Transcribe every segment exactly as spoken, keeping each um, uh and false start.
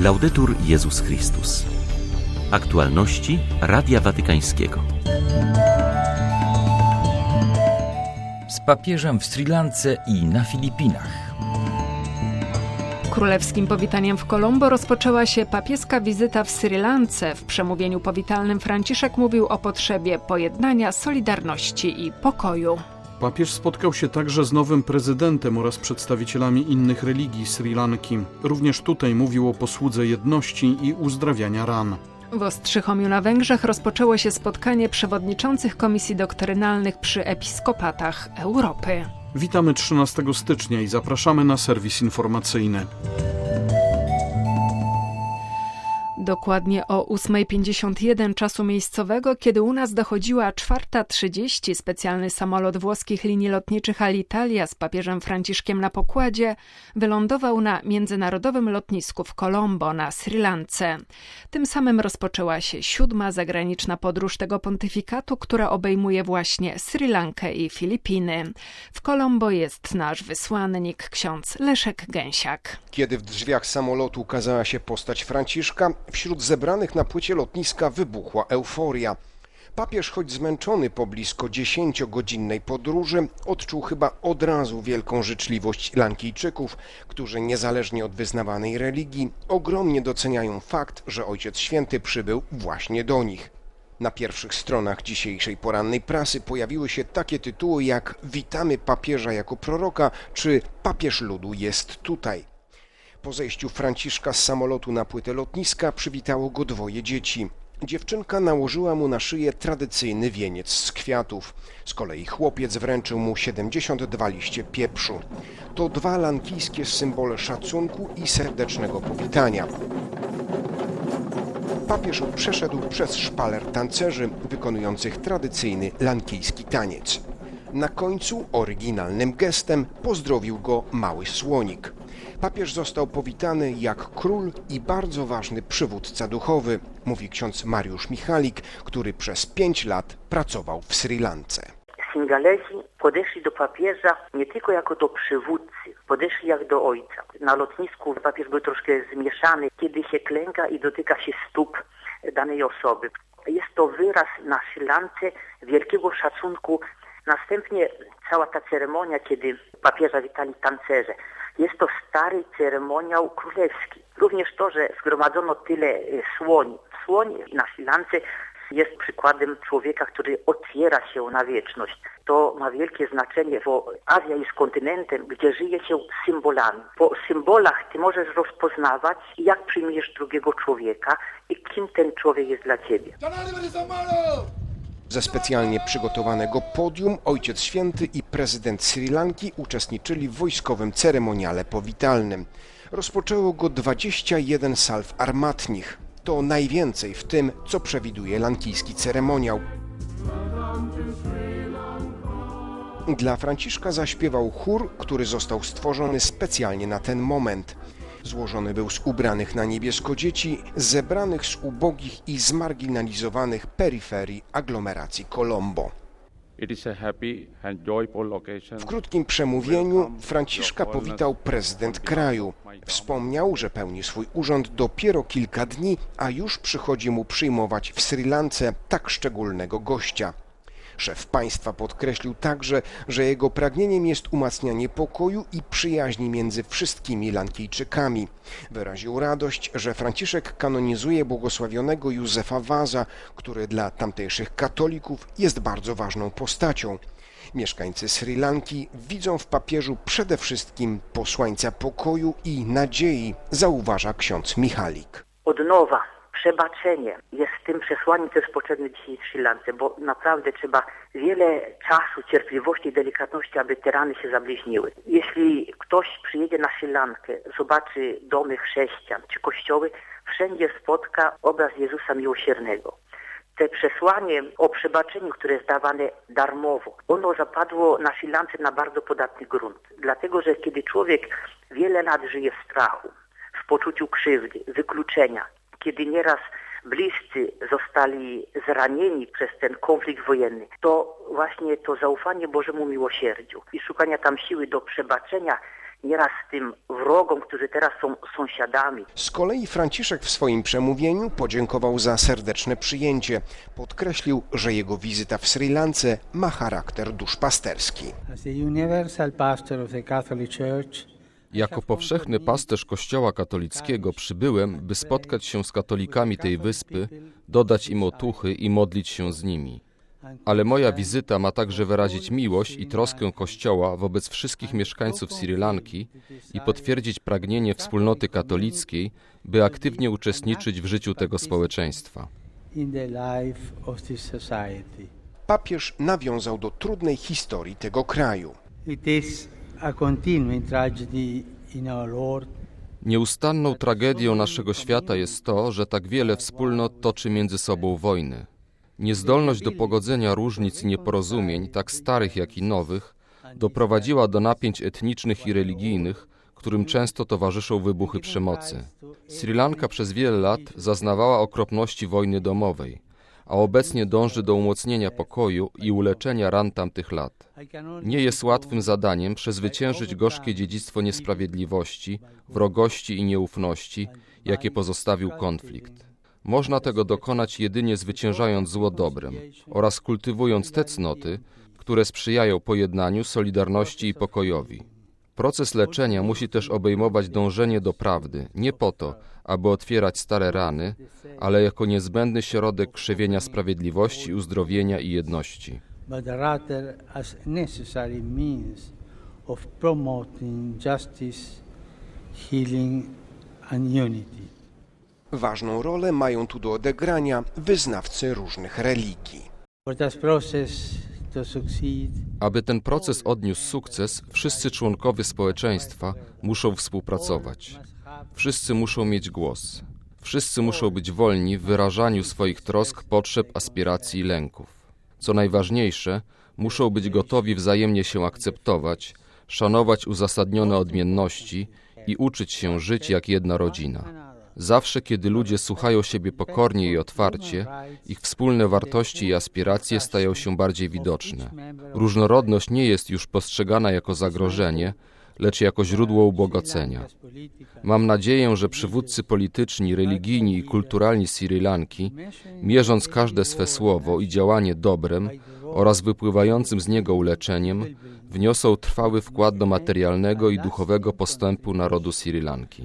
Laudetur Jezus Chrystus. Aktualności Radia Watykańskiego. Z papieżem w Sri Lance i na Filipinach. Królewskim powitaniem w Colombo rozpoczęła się papieska wizyta w Sri Lance. W przemówieniu powitalnym Franciszek mówił o potrzebie pojednania, solidarności i pokoju. Papież spotkał się także z nowym prezydentem oraz przedstawicielami innych religii Sri Lanki. Również tutaj mówił o posłudze jedności i uzdrawiania ran. W Ostrzychomiu na Węgrzech rozpoczęło się spotkanie przewodniczących komisji doktrynalnych przy episkopatach Europy. Witamy trzynastego stycznia i zapraszamy na serwis informacyjny. Dokładnie o ósma pięćdziesiąt jeden czasu miejscowego, kiedy u nas dochodziła czwarta trzydzieści, specjalny samolot włoskich linii lotniczych Alitalia z papieżem Franciszkiem na pokładzie wylądował na międzynarodowym lotnisku w Colombo na Sri Lance. Tym samym rozpoczęła się siódma zagraniczna podróż tego pontyfikatu, która obejmuje właśnie Sri Lankę i Filipiny. W Colombo jest nasz wysłannik, ksiądz Leszek Gęsiak. Kiedy w drzwiach samolotu ukazała się postać Franciszka, wśród zebranych na płycie lotniska wybuchła euforia. Papież, choć zmęczony po blisko dziesięciogodzinnej podróży, odczuł chyba od razu wielką życzliwość Lankijczyków, którzy niezależnie od wyznawanej religii ogromnie doceniają fakt, że Ojciec Święty przybył właśnie do nich. Na pierwszych stronach dzisiejszej porannej prasy pojawiły się takie tytuły jak „Witamy papieża jako proroka” czy „Papież ludu jest tutaj”. Po zejściu Franciszka z samolotu na płytę lotniska przywitało go dwoje dzieci. Dziewczynka nałożyła mu na szyję tradycyjny wieniec z kwiatów. Z kolei chłopiec wręczył mu siedemdziesiąt dwa liście pieprzu. To dwa lankijskie symbole szacunku i serdecznego powitania. Papież przeszedł przez szpaler tancerzy wykonujących tradycyjny lankijski taniec. Na końcu oryginalnym gestem pozdrowił go mały słonik. Papież został powitany jak król i bardzo ważny przywódca duchowy, mówi ksiądz Mariusz Michalik, który przez pięć lat pracował w Sri Lance. Singalezi podeszli do papieża nie tylko jako do przywódcy, podeszli jak do ojca. Na lotnisku papież był troszkę zmieszany, kiedy się klęka i dotyka się stóp danej osoby. Jest to wyraz na Sri Lance wielkiego szacunku. Następnie cała ta ceremonia, kiedy papieża witali tancerze. Jest to stary ceremoniał królewski. Również to, że zgromadzono tyle słoni. Słoń na Sri Lance jest przykładem człowieka, który otwiera się na wieczność. To ma wielkie znaczenie, bo Azja jest kontynentem, gdzie żyje się symbolami. Po symbolach ty możesz rozpoznawać, jak przyjmiesz drugiego człowieka i kim ten człowiek jest dla ciebie. Ze specjalnie przygotowanego podium Ojciec Święty i prezydent Sri Lanki uczestniczyli w wojskowym ceremoniale powitalnym. Rozpoczęło go dwadzieścia jeden salw armatnich. To najwięcej w tym, co przewiduje lankijski ceremoniał. Dla Franciszka zaśpiewał chór, który został stworzony specjalnie na ten moment. Złożony był z ubranych na niebiesko dzieci, zebranych z ubogich i zmarginalizowanych peryferii aglomeracji Colombo. W krótkim przemówieniu Franciszka powitał prezydent kraju. Wspomniał, że pełni swój urząd dopiero kilka dni, a już przychodzi mu przyjmować w Sri Lance tak szczególnego gościa. Szef państwa podkreślił także, że jego pragnieniem jest umacnianie pokoju i przyjaźni między wszystkimi Lankijczykami. Wyraził radość, że Franciszek kanonizuje błogosławionego Józefa Waza, który dla tamtejszych katolików jest bardzo ważną postacią. Mieszkańcy Sri Lanki widzą w papieżu przede wszystkim posłańca pokoju i nadziei, zauważa ksiądz Michalik. Odnowa. Przebaczenie jest tym przesłaniem, co jest potrzebne dzisiaj w Sri Lance, bo naprawdę trzeba wiele czasu, cierpliwości i delikatności, aby te rany się zabliźniły. Jeśli ktoś przyjedzie na Sri Lankę, zobaczy domy chrześcijan czy kościoły, wszędzie spotka obraz Jezusa Miłosiernego. Te przesłanie o przebaczeniu, które jest dawane darmowo, ono zapadło na Sri Lance na bardzo podatny grunt. Dlatego, że kiedy człowiek wiele lat żyje w strachu, w poczuciu krzywdy, wykluczenia, kiedy nieraz bliscy zostali zranieni przez ten konflikt wojenny, to właśnie to zaufanie Bożemu miłosierdziu i szukania tam siły do przebaczenia nieraz tym wrogom, którzy teraz są sąsiadami. Z kolei Franciszek w swoim przemówieniu podziękował za serdeczne przyjęcie. Podkreślił, że jego wizyta w Sri Lance ma charakter duszpasterski. Jako powszechny pasterz Kościoła katolickiego przybyłem, by spotkać się z katolikami tej wyspy, dodać im otuchy i modlić się z nimi. Ale moja wizyta ma także wyrazić miłość i troskę Kościoła wobec wszystkich mieszkańców Sri Lanki i potwierdzić pragnienie wspólnoty katolickiej, by aktywnie uczestniczyć w życiu tego społeczeństwa. Papież nawiązał do trudnej historii tego kraju. Nieustanną tragedią naszego świata jest to, że tak wiele wspólnot toczy między sobą wojny. Niezdolność do pogodzenia różnic i nieporozumień, tak starych jak i nowych, doprowadziła do napięć etnicznych i religijnych, którym często towarzyszą wybuchy przemocy. Sri Lanka przez wiele lat zaznawała okropności wojny domowej, a obecnie dąży do umocnienia pokoju i uleczenia ran tamtych lat. Nie jest łatwym zadaniem przezwyciężyć gorzkie dziedzictwo niesprawiedliwości, wrogości i nieufności, jakie pozostawił konflikt. Można tego dokonać jedynie zwyciężając zło dobrem oraz kultywując te cnoty, które sprzyjają pojednaniu, solidarności i pokojowi. Proces leczenia musi też obejmować dążenie do prawdy, nie po to, aby otwierać stare rany, ale jako niezbędny środek krzewienia sprawiedliwości, uzdrowienia i jedności. But rather as necessary means of promoting justice, healing and unity. Ważną rolę mają tu do odegrania wyznawcy różnych religii. Aby ten proces odniósł sukces, wszyscy członkowie społeczeństwa muszą współpracować. Wszyscy muszą mieć głos. Wszyscy muszą być wolni w wyrażaniu swoich trosk, potrzeb, aspiracji i lęków. Co najważniejsze, muszą być gotowi wzajemnie się akceptować, szanować uzasadnione odmienności i uczyć się żyć jak jedna rodzina. Zawsze, kiedy ludzie słuchają siebie pokornie i otwarcie, ich wspólne wartości i aspiracje stają się bardziej widoczne. Różnorodność nie jest już postrzegana jako zagrożenie, lecz jako źródło ubogacenia. Mam nadzieję, że przywódcy polityczni, religijni i kulturalni Sri Lanki, mierząc każde swe słowo i działanie dobrem oraz wypływającym z niego uleczeniem, wniosą trwały wkład do materialnego i duchowego postępu narodu Sri Lanki.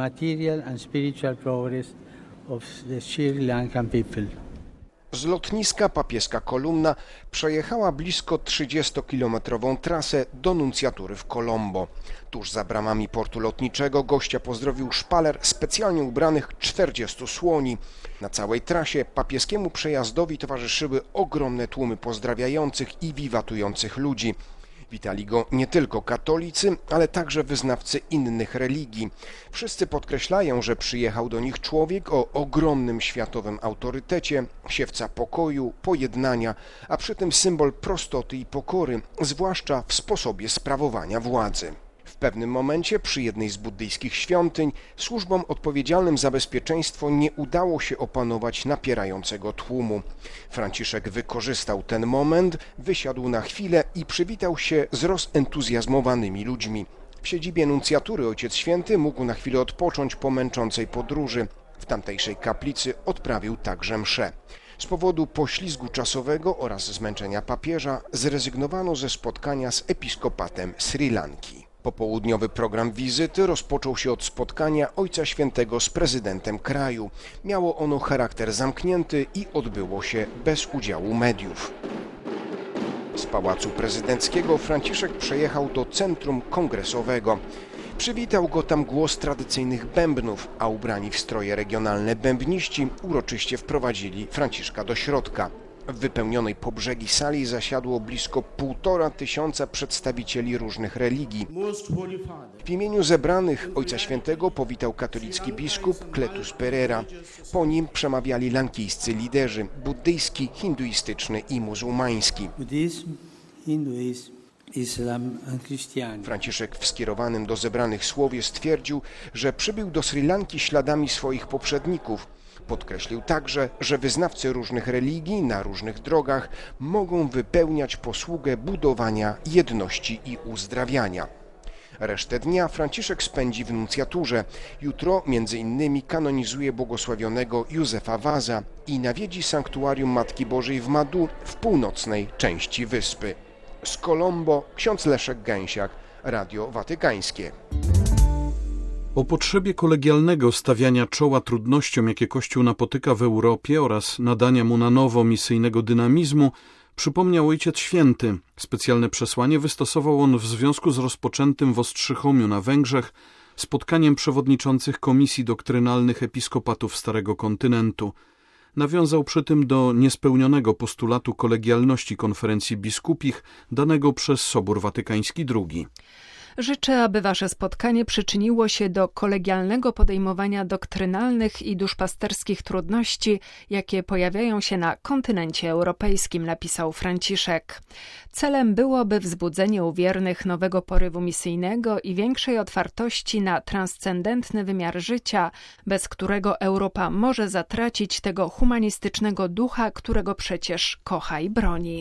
Z lotniska papieska kolumna przejechała blisko trzydziestokilometrową trasę do nuncjatury w Colombo. Tuż za bramami portu lotniczego gościa pozdrowił szpaler specjalnie ubranych czterdziestu słoni. Na całej trasie papieskiemu przejazdowi towarzyszyły ogromne tłumy pozdrawiających i wiwatujących ludzi. Witali go nie tylko katolicy, ale także wyznawcy innych religii. Wszyscy podkreślają, że przyjechał do nich człowiek o ogromnym światowym autorytecie, siewca pokoju, pojednania, a przy tym symbol prostoty i pokory, zwłaszcza w sposobie sprawowania władzy. W pewnym momencie przy jednej z buddyjskich świątyń służbom odpowiedzialnym za bezpieczeństwo nie udało się opanować napierającego tłumu. Franciszek wykorzystał ten moment, wysiadł na chwilę i przywitał się z rozentuzjazmowanymi ludźmi. W siedzibie nuncjatury Ojciec Święty mógł na chwilę odpocząć po męczącej podróży. W tamtejszej kaplicy odprawił także mszę. Z powodu poślizgu czasowego oraz zmęczenia papieża zrezygnowano ze spotkania z episkopatem Sri Lanki. Popołudniowy program wizyty rozpoczął się od spotkania Ojca Świętego z prezydentem kraju. Miało ono charakter zamknięty i odbyło się bez udziału mediów. Z Pałacu Prezydenckiego Franciszek przejechał do centrum kongresowego. Przywitał go tam głos tradycyjnych bębnów, a ubrani w stroje regionalne bębniści uroczyście wprowadzili Franciszka do środka. W wypełnionej po brzegi sali zasiadło blisko półtora tysiąca przedstawicieli różnych religii. W imieniu zebranych Ojca Świętego powitał katolicki biskup Kletus Pereira. Po nim przemawiali lankijscy liderzy buddyjski, hinduistyczny i muzułmański. Franciszek w skierowanym do zebranych słowie stwierdził, że przybył do Sri Lanki śladami swoich poprzedników. Podkreślił także, że wyznawcy różnych religii na różnych drogach mogą wypełniać posługę budowania jedności i uzdrawiania. Resztę dnia Franciszek spędzi w nuncjaturze. Jutro między innymi kanonizuje błogosławionego Józefa Waza i nawiedzi sanktuarium Matki Bożej w Madu w północnej części wyspy. Z Colombo ksiądz Leszek Gęsiak, Radio Watykańskie. O potrzebie kolegialnego stawiania czoła trudnościom, jakie Kościół napotyka w Europie oraz nadania mu na nowo misyjnego dynamizmu, przypomniał Ojciec Święty. Specjalne przesłanie wystosował on w związku z rozpoczętym w Ostrzychomiu na Węgrzech spotkaniem przewodniczących komisji doktrynalnych episkopatów Starego Kontynentu. Nawiązał przy tym do niespełnionego postulatu kolegialności konferencji biskupich danego przez Sobór Watykański drugi. Życzę, aby wasze spotkanie przyczyniło się do kolegialnego podejmowania doktrynalnych i duszpasterskich trudności, jakie pojawiają się na kontynencie europejskim, napisał Franciszek. Celem byłoby wzbudzenie u wiernych nowego porywu misyjnego i większej otwartości na transcendentny wymiar życia, bez którego Europa może zatracić tego humanistycznego ducha, którego przecież kocha i broni.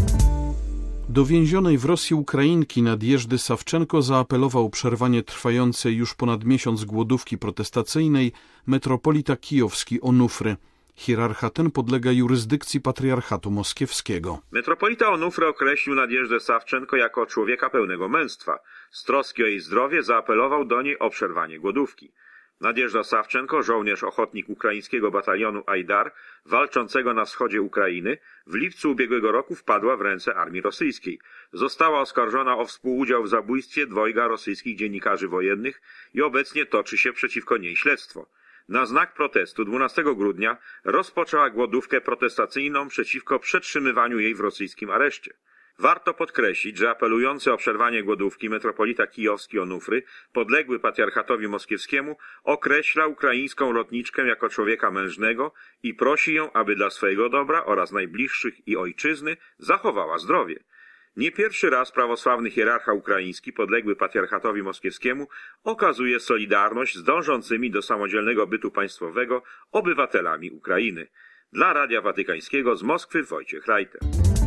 Do więzionej w Rosji Ukrainki Nadjeżdy Sawczenko zaapelował przerwanie trwającej już ponad miesiąc głodówki protestacyjnej metropolita kijowski Onufry. Hierarcha ten podlega jurysdykcji patriarchatu moskiewskiego. Metropolita Onufry określił Nadjeżdę Sawczenko jako człowieka pełnego męstwa. Z troski o jej zdrowie zaapelował do niej o przerwanie głodówki. Nadjeżda Sawczenko, żołnierz ochotnik ukraińskiego batalionu Ajdar, walczącego na wschodzie Ukrainy, w lipcu ubiegłego roku wpadła w ręce armii rosyjskiej. Została oskarżona o współudział w zabójstwie dwojga rosyjskich dziennikarzy wojennych i obecnie toczy się przeciwko niej śledztwo. Na znak protestu dwunastego grudnia rozpoczęła głodówkę protestacyjną przeciwko przetrzymywaniu jej w rosyjskim areszcie. Warto podkreślić, że apelujący o przerwanie głodówki metropolita kijowski Onufry, podległy patriarchatowi moskiewskiemu, określa ukraińską lotniczkę jako człowieka mężnego i prosi ją, aby dla swojego dobra oraz najbliższych i ojczyzny zachowała zdrowie. Nie pierwszy raz prawosławny hierarcha ukraiński, podległy patriarchatowi moskiewskiemu, okazuje solidarność z dążącymi do samodzielnego bytu państwowego obywatelami Ukrainy. Dla Radia Watykańskiego z Moskwy Wojciech Reiter.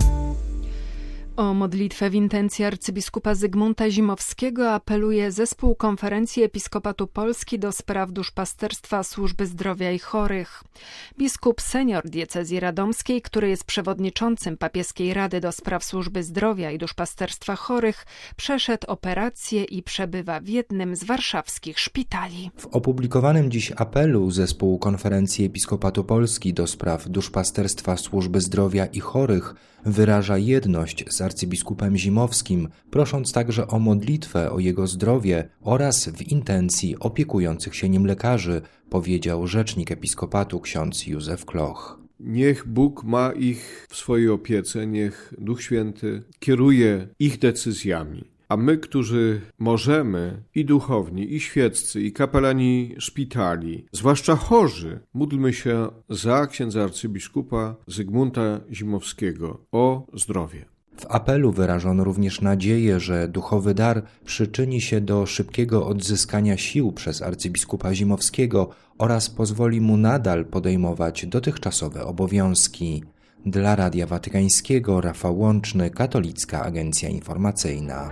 O modlitwę w intencji arcybiskupa Zygmunta Zimowskiego apeluje Zespół Konferencji Episkopatu Polski do spraw duszpasterstwa, służby zdrowia i chorych. Biskup senior diecezji radomskiej, który jest przewodniczącym papieskiej Rady do spraw służby zdrowia i duszpasterstwa chorych, przeszedł operację i przebywa w jednym z warszawskich szpitali. W opublikowanym dziś apelu Zespół Konferencji Episkopatu Polski do spraw duszpasterstwa, służby zdrowia i chorych wyraża jedność z arcybiskupem Zimowskim, prosząc także o modlitwę o jego zdrowie oraz w intencji opiekujących się nim lekarzy, powiedział rzecznik episkopatu ksiądz Józef Kloch. Niech Bóg ma ich w swojej opiece, niech Duch Święty kieruje ich decyzjami. A my, którzy możemy, i duchowni, i świeccy, i kapelani szpitali, zwłaszcza chorzy, módlmy się za księdza arcybiskupa Zygmunta Zimowskiego o zdrowie. W apelu wyrażono również nadzieję, że duchowy dar przyczyni się do szybkiego odzyskania sił przez arcybiskupa Zimowskiego oraz pozwoli mu nadal podejmować dotychczasowe obowiązki. Dla Radia Watykańskiego Rafał Łączny, Katolicka Agencja Informacyjna.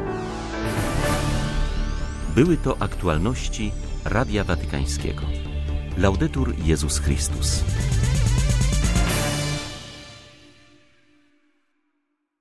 Były to aktualności Radia Watykańskiego. Laudetur Jezus Chrystus.